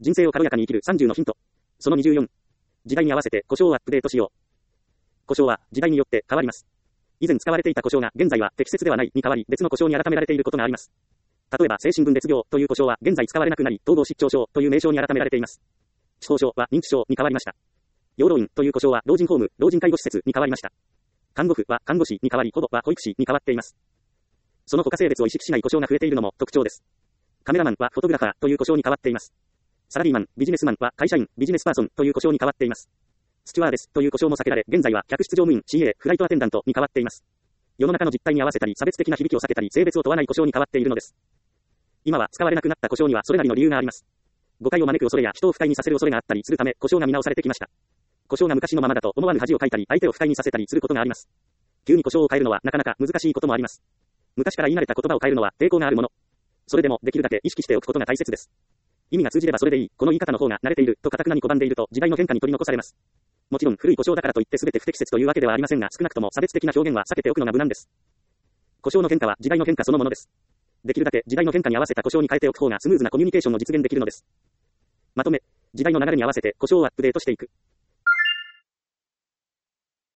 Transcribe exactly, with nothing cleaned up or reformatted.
人生を軽やかに生きるさんじゅうのヒント。そのにじゅうよん。時代に合わせて故障をアップデートしよう。故障は時代によって変わります。以前使われていた故障が現在は適切ではないに変わり別の故障に改められていることがあります。例えば精神分裂病という故障は現在使われなくなり統合失調症という名称に改められています。痴呆症は認知症に変わりました。養老院という故障は老人ホーム、老人介護施設に変わりました。看護婦は看護師に変わり保護は保育士に変わっています。その他性別を意識しない故障が増えているのも特徴です。カメラマンはフォトグラファーという故障に変わっています。サラリーマン、ビジネスマンは会社員、ビジネスパーソンという故障に変わっています。スチュワーデスという故障も避けられ、現在は客室乗務員、シーエー、フライトアテンダントに変わっています。世の中の実態に合わせたり、差別的な響きを避けたり、性別を問わない故障に変わっているのです。今は使われなくなった故障にはそれなりの理由があります。誤解を招く恐れや人を不快にさせる恐れがあったりするため、故障が見直されてきました。故障が昔のままだと思わぬ恥をかいたり、相手を不快にさせたりすることがあります。急に故障を変えるのはなかなか難しいこともあります。昔から言い慣れた言葉を変えるのは抵抗があるもの。それでもできるだけ意識しておくことが大切です。意味が通じればそれでいい。この言い方の方が慣れていると堅くなに拒んでいると時代の変化に取り残されます。もちろん古い故障だからといって全て不適切というわけではありませんが、少なくとも差別的な表現は避けておくのが無難です。故障の変化は時代の変化そのものです。できるだけ時代の変化に合わせた故障に変えておく方がスムーズなコミュニケーションを実現できるのです。まとめ、時代の流れに合わせて故障をアップデートしていく。